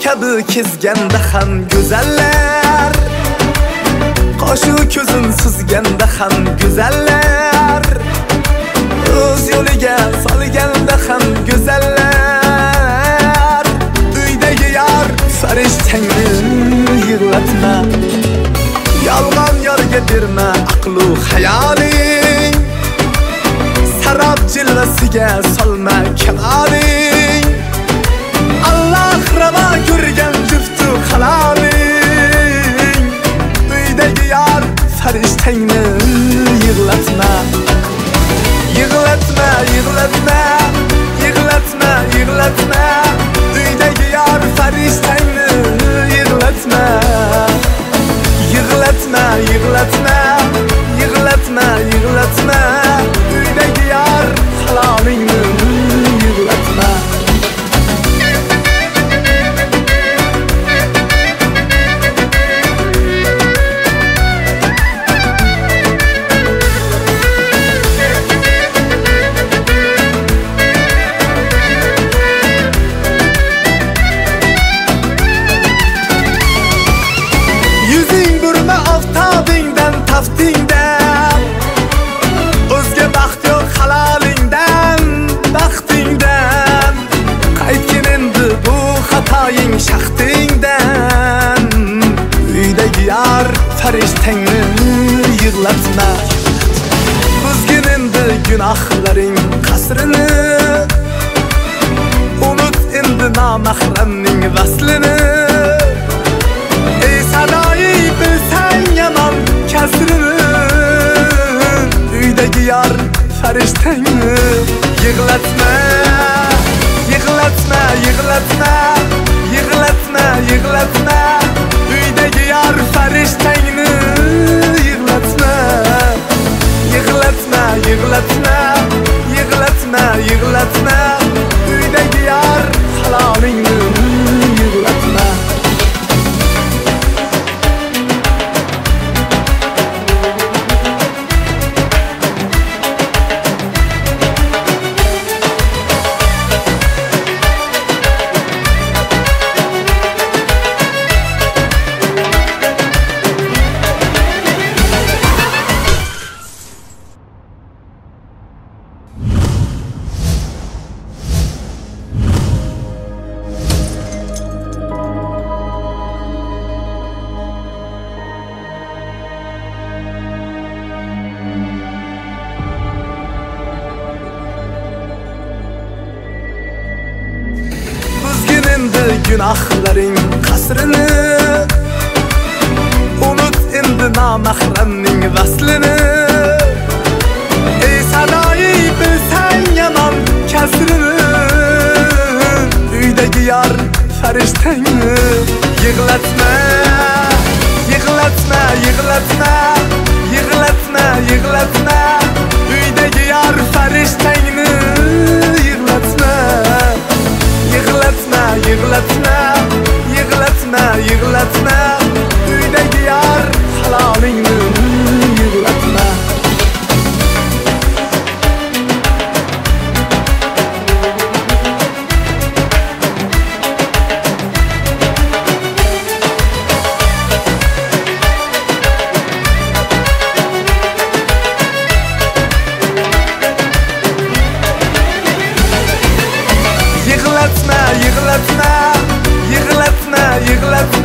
kabi kezganda ham go'zallar, qoshu ko'zin suzganda ham go'zallar, o'z yo'liga solganda ham go'zallar. Uydagi yar farishtangni yig'latma, yolg'on yorga berma aqlu hayoling, sarab jilvasiga solma kamaling. Allah rava ko'rgan juftu haloling, uydagi yar farishtangni yig'latma, yig'latma, yig'latma, yig'latma, yig'latma, uydagi yar farishtangni yig'latma, yig'latma, yig'latma, yig'latma, yig'latma, uydagi yar halolingni yig'latma. Taftingdan o'zga baxt yo'q halolingdan, baxtingdan. Qaytgin endi bu xatoying shaxtingdan, uydagi yar farishtangni yig'latma. Buzgin endi gunohlaring qasrini, unut endi nomahramning vaslini. Ey sadoyi bilsang yomon kasrini, uydagi yar farishtangni yig'latma, yig'latma, yig'latma, yig'latma, yig'latma, uydagi yar farishtangni yig'latma, yig'latma, yig'latma, yig'latma, yig'latma, uydagi yar halolingni yig'latma. Gunohlaring qasrini, unut endi nomahramning vaslini. Ey sadoyi bilsang yomon kasrini, uydagi yar farishtangni yig'latma, yig'latma, yig'latma, yig'latma, yig'latma, uydagi yar farishtangni yig'latma, yig'latma, yig'latma, yig'latma, yig'latma, uydagi yar halolingni yig'latma. Yig'latma, yig'latma, yig'latma, yig'latma,